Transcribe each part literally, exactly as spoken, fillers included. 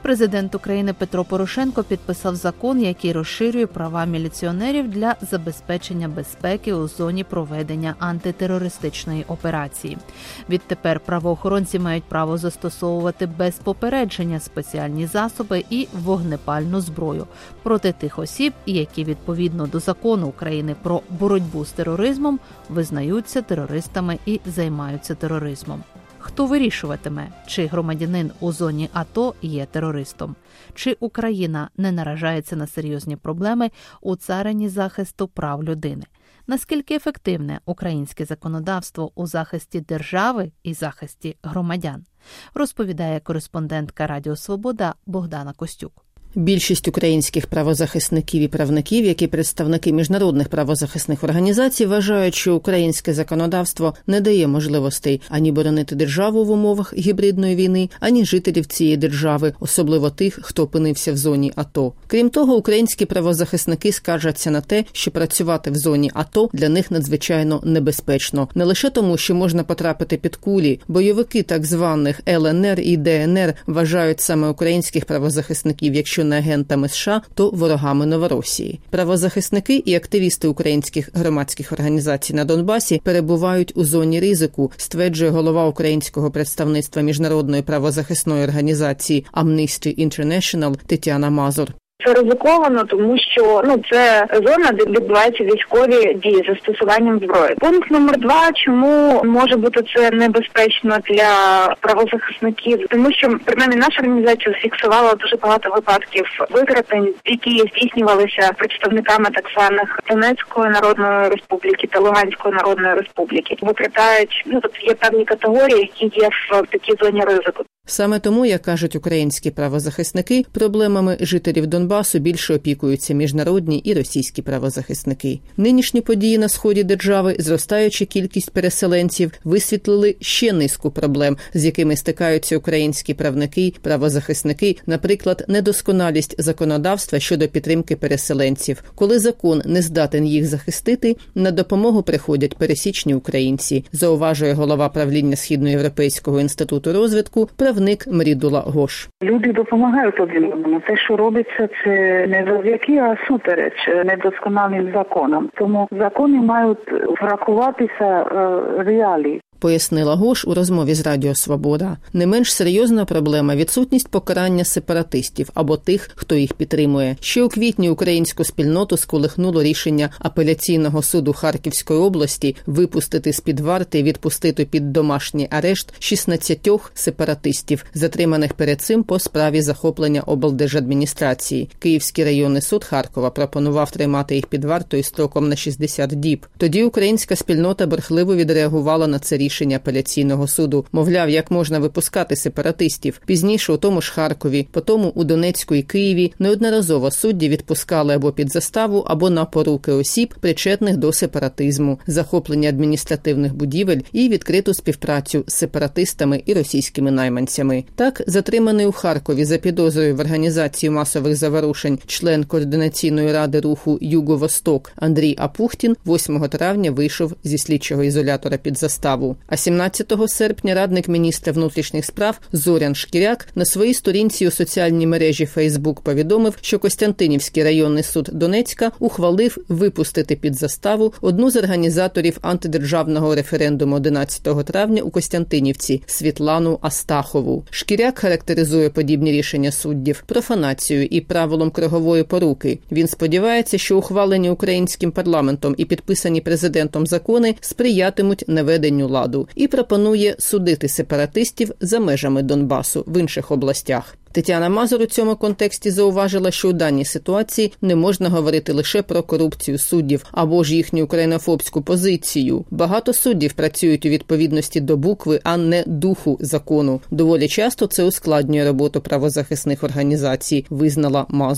Президент України Петро Порошенко підписав закон, який розширює права міліціонерів для забезпечення безпеки у зоні проведення антитерористичної операції. Відтепер правоохоронці мають право застосовувати без попередження спеціальні засоби і вогнепальну зброю проти тих осіб, які відповідно до закону України про боротьбу з тероризмом визнаються терористами і займаються тероризмом. Хто вирішуватиме, чи громадянин у зоні АТО є терористом? Чи Україна не наражається на серйозні проблеми у царині захисту прав людини? Наскільки ефективне українське законодавство у захисті держави і захисті громадян? Розповідає кореспондентка Радіо Свобода Богдана Костюк. Більшість українських правозахисників і правників, які представники міжнародних правозахисних організацій, вважають, що українське законодавство не дає можливостей ані боронити державу в умовах гібридної війни, ані жителів цієї держави, особливо тих, хто опинився в зоні АТО. Крім того, українські правозахисники скаржаться на те, що працювати в зоні АТО для них надзвичайно небезпечно. Не лише тому, що можна потрапити під кулі. Бойовики так званих Л Н Р і Д Н Р вважають саме українських правозахисників, якщо не агентами США, то ворогами Новоросії. Правозахисники і активісти українських громадських організацій на Донбасі перебувають у зоні ризику, стверджує голова українського представництва міжнародної правозахисної організації Amnesty International Тетяна Мазур. Це ризиковано, тому що ну це зона, де відбуваються військові дії з застосуванням зброї. Пункт номер два, чому може бути це небезпечно для правозахисників, тому що принаймні наша організація зафіксувала дуже багато випадків викрадень, які здійснювалися представниками так званих Донецької Народної Республіки та Луганської Народної Республіки. Викрадають, ну тобто є певні категорії, які є в такій зоні ризику. Саме тому, як кажуть українські правозахисники, проблемами жителів Донбасу більше опікуються міжнародні і російські правозахисники. Нинішні події на сході держави, зростаюча кількість переселенців, висвітлили ще низку проблем, з якими стикаються українські правники, правозахисники, наприклад, недосконалість законодавства щодо підтримки переселенців. Коли закон не здатен їх захистити, на допомогу приходять пересічні українці, зауважує голова правління Східноєвропейського інституту розвитку, правник Мрідула Гош. Люди допомагають один одному. Те, що робиться, це не завдяки, а супереч недосконалим законам. Тому закони мають врахуватися е, реалії. Пояснила Гош у розмові з Радіо Свобода. Не менш серйозна проблема – відсутність покарання сепаратистів або тих, хто їх підтримує. Ще у квітні українську спільноту сколихнуло рішення апеляційного суду Харківської області випустити з-під варти і відпустити під домашній арешт шістнадцятьох сепаратистів, затриманих перед цим по справі захоплення облдержадміністрації. Київський районний суд Харкова пропонував тримати їх під вартою строком на шістдесят діб. Тоді українська спільнота бурхливо відреагувала на це рішення апеляційного суду. Мовляв, як можна випускати сепаратистів. Пізніше у тому ж Харкові, потім у Донецьку і Києві неодноразово судді відпускали або під заставу, або на поруки осіб, причетних до сепаратизму, захоплення адміністративних будівель і відкриту співпрацю з сепаратистами і російськими найманцями. Так, затриманий у Харкові за підозрою в організації масових заворушень член Координаційної ради руху «Юго-Восток» Андрій Апухтін восьмого травня вийшов зі слідчого ізолятора під заставу. А сімнадцятого серпня радник міністра внутрішніх справ Зорян Шкіряк на своїй сторінці у соціальній мережі Фейсбук повідомив, що Костянтинівський районний суд Донецька ухвалив випустити під заставу одну з організаторів антидержавного референдуму одинадцятого травня у Костянтинівці Світлану Астахову. Шкіряк характеризує подібні рішення суддів профанацією і правилом кругової поруки. Він сподівається, що ухвалені українським парламентом і підписані президентом закони сприятимуть наведенню ладу і пропонує судити сепаратистів за межами Донбасу в інших областях. Тетяна Мазур у цьому контексті зауважила, що у даній ситуації не можна говорити лише про корупцію суддів або ж їхню українофобську позицію. Багато суддів працюють у відповідності до букви, а не духу закону. Доволі часто це ускладнює роботу правозахисних організацій, визнала Мазур.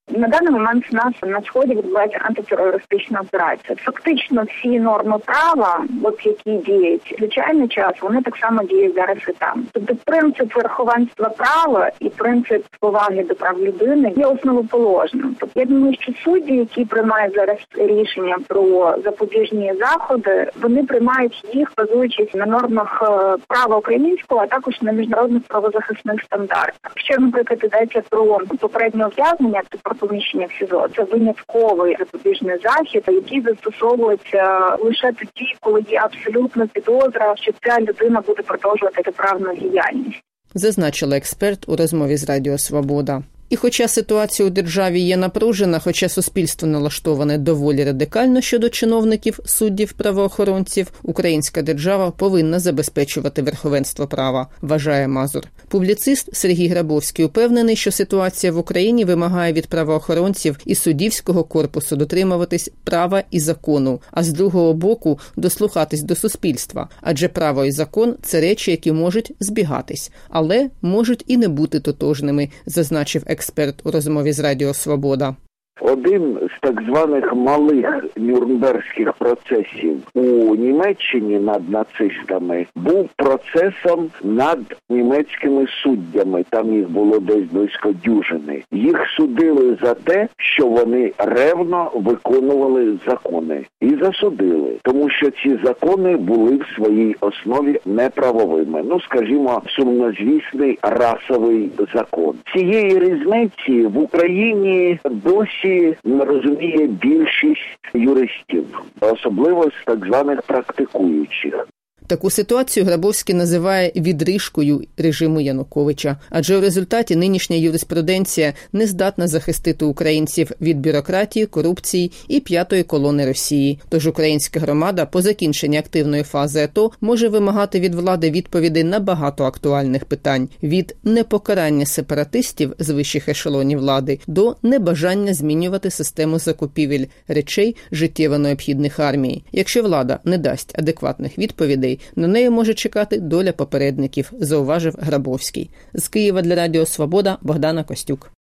На даний момент у нас на Сході відбувається антитерористична операція. Фактично всі норми права, от які діють в звичайний час, вони так само діють зараз і там. Тобто принцип верховенства права і принцип поваги до прав людини є основоположним. Тобто я думаю, що судді, які приймають зараз рішення про запобіжні заходи, вони приймають їх, базуючись на нормах права українського, а також на міжнародних правозахисних стандартах. Якщо, наприклад, йдеться про попереднє ув'язнення, то про поміщення в СІЗО, це винятковий запобіжний захід, який застосовується лише тоді, коли є абсолютна підозра, що ця людина буде продовжувати протиправну діяльність. Зазначила експерт у розмові з Радіо Свобода. І хоча ситуація у державі є напружена, хоча суспільство налаштоване доволі радикально щодо чиновників, суддів, правоохоронців, українська держава повинна забезпечувати верховенство права, вважає Мазур. Публіцист Сергій Грабовський упевнений, що ситуація в Україні вимагає від правоохоронців і суддівського корпусу дотримуватись права і закону, а з другого боку дослухатись до суспільства, адже право і закон – це речі, які можуть збігатись, але можуть і не бути тотожними, зазначив експерт. Експерт у розмові з Радіо Свобода. Один з так званих малих нюрнберзьких процесів у Німеччині над нацистами був процесом над німецькими суддями. Там їх було десь близько дюжини. Їх судили за те, що вони ревно виконували закони. І засудили, тому що ці закони були в своїй основі неправовими. Ну, скажімо, сумнозвісний расовий закон. Цієї різниці в Україні досі не розуміє більшість юристів, особливо з так званих практикуючих. Таку ситуацію Грабовський називає відрижкою режиму Януковича, адже у результаті нинішня юриспруденція не здатна захистити українців від бюрократії, корупції і п'ятої колони Росії. Тож українська громада по закінченні активної фази АТО може вимагати від влади відповідей на багато актуальних питань – від непокарання сепаратистів з вищих ешелонів влади до небажання змінювати систему закупівель речей життєво необхідних армії. Якщо влада не дасть адекватних відповідей, на неї може чекати доля попередників, зауважив Грабовський. З Києва для Радіо Свобода Богдана Костюк.